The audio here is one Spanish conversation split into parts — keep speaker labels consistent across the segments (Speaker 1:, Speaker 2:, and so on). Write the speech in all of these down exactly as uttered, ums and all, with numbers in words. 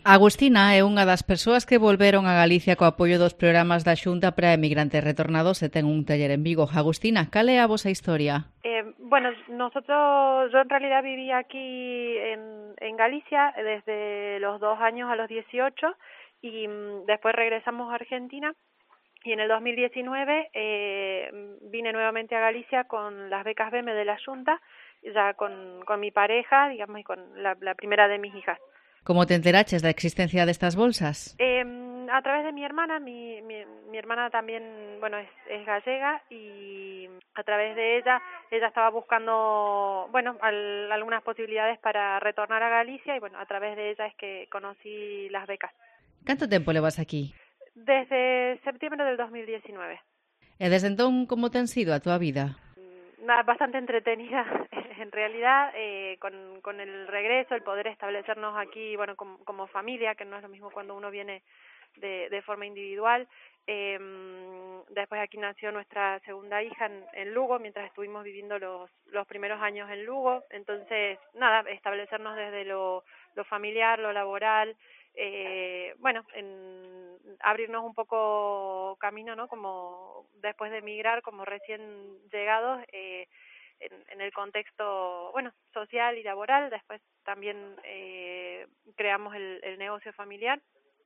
Speaker 1: Agustina é unha das persoas que volveron a Galicia co apoio dos programas da Xunta para emigrantes retornados e ten un taller en Vigo. Agustina, cal é a vosa historia?
Speaker 2: Eh, bueno, nosotros, yo en realidad viví aquí en, en Galicia desde los dos años a los dieciocho y mm, después regresamos a Argentina y en el dos mil diecinueve eh, vine nuevamente a Galicia con las becas B E M de la Xunta, ya con, con mi pareja, digamos, y con la, la primera de mis hijas.
Speaker 1: Como te enteraches da existencia destas bolsas?
Speaker 2: Eh, a través de mi hermana, mi, mi, mi hermana también, bueno, es, es gallega y a través de ella, ella estaba buscando, bueno, al, algunas posibilidades para retornar a Galicia y bueno, a través de ella es que conocí las becas.
Speaker 1: Canto tempo levas aquí?
Speaker 2: Desde septiembre del dos mil diecinueve.
Speaker 1: E desde entón, como ten sido a túa vida?
Speaker 2: Bastante entretenida, en realidad, eh, con, con el regreso, el poder establecernos aquí, bueno, como, como familia, que no es lo mismo cuando uno viene de, de forma individual. Eh, después aquí nació nuestra segunda hija en, en Lugo, mientras estuvimos viviendo los, los primeros años en Lugo. Entonces, nada, establecernos desde lo, lo familiar, lo laboral, eh, bueno, en abrirnos un poco camino, ¿no? Como después de emigrar, como recién llegados, eh, en, en el contexto, bueno, social y laboral. Después también eh, creamos el, el negocio familiar.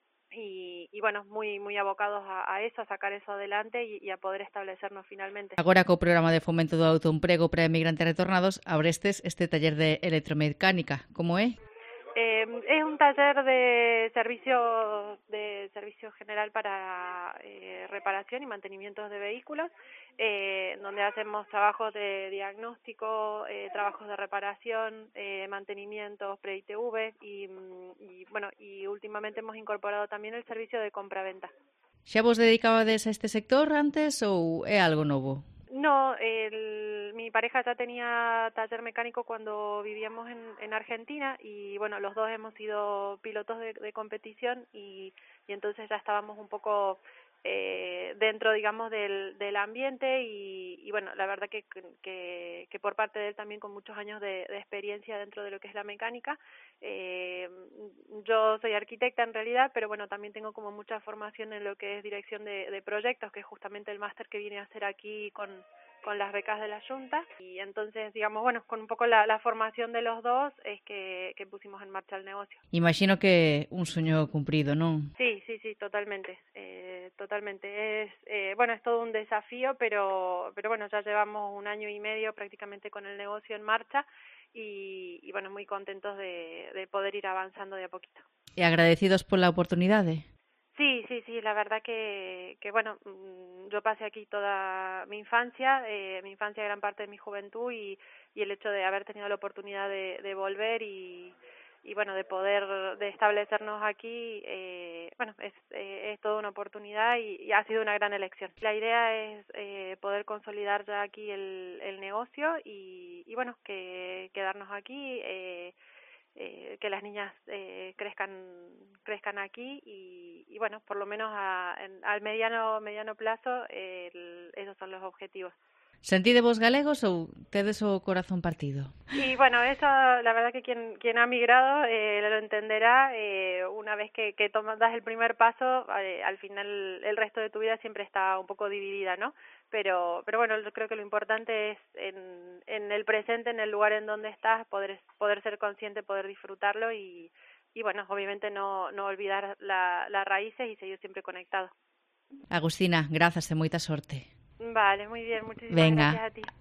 Speaker 2: Y, y bueno, muy muy abocados a, a eso, a sacar eso adelante y, y a poder establecernos finalmente.
Speaker 1: Agora co programa de fomento do autoemprego para emigrantes retornados abrestes este taller de electromecánica, como é?
Speaker 2: Eh, es un taller de servicio de servicio general para eh, reparación y mantenimientos de vehículos, eh, donde hacemos trabajos de diagnóstico, eh, trabajos de reparación, eh, mantenimientos pre-I T V y, y bueno y últimamente hemos incorporado también el servicio de compra-venta.
Speaker 1: Xa vos dedicabades a este sector antes ou é algo novo?
Speaker 2: No, el, mi pareja ya tenía taller mecánico cuando vivíamos en, en Argentina y bueno, los dos hemos sido pilotos de, de competición y, y entonces ya estábamos un poco eh, dentro, digamos, del, del ambiente y, y bueno, la verdad que, que, que por parte de él también con muchos años de, de experiencia dentro de lo que es la mecánica. Eh, yo soy arquitecta en realidad, pero bueno, también tengo como mucha formación en lo que es dirección de, de proyectos, que es justamente el máster que vine a hacer aquí con, con las becas de la Xunta. Y entonces, digamos, bueno, con un poco la, la formación de los dos es que, que pusimos en marcha el negocio.
Speaker 1: Imagino que un sueño cumprido, non?
Speaker 2: Sí, sí, sí, totalmente, eh, totalmente. Es, eh, bueno, es todo un desafío, pero, pero bueno, ya llevamos un año y medio prácticamente con el negocio en marcha. Y, y bueno, muy contentos de, de poder ir avanzando de a poquito.
Speaker 1: E agradecidos pola oportunidade?
Speaker 2: Sí, sí, sí, la verdad que, que bueno, yo pasé aquí toda mi infancia, eh, mi infancia gran parte de mi juventud y, y el hecho de haber tenido la oportunidad de, de volver y, y bueno, de poder, de establecernos aquí, eh, bueno, es, eh, es toda una oportunidad y, y ha sido una gran elección. La idea es eh, poder consolidar ya aquí el, el negocio y, y bueno, que quedarnos aquí, eh, eh, que las niñas eh, crezcan crezcan aquí y, y bueno, por lo menos a, en, al mediano mediano plazo eh, el, esos son los objetivos.
Speaker 1: Sentidevos galegos ou tedes o corazón partido?
Speaker 2: Y bueno, eso la verdad que quien quien ha migrado eh, lo entenderá. Eh, una vez que, que tomas, das el primer paso, eh, al final el resto de tu vida siempre está un poco dividida, ¿no? Pero pero bueno, yo creo que lo importante es en, en el presente, en el lugar en donde estás, poder poder ser consciente, poder disfrutarlo y, y bueno, obviamente no, no olvidar la, las raíces y seguir siempre conectado.
Speaker 1: Agustina, grazas e moita sorte.
Speaker 2: Vale, muy bien, muchísimas
Speaker 1: Venga.
Speaker 2: gracias a ti.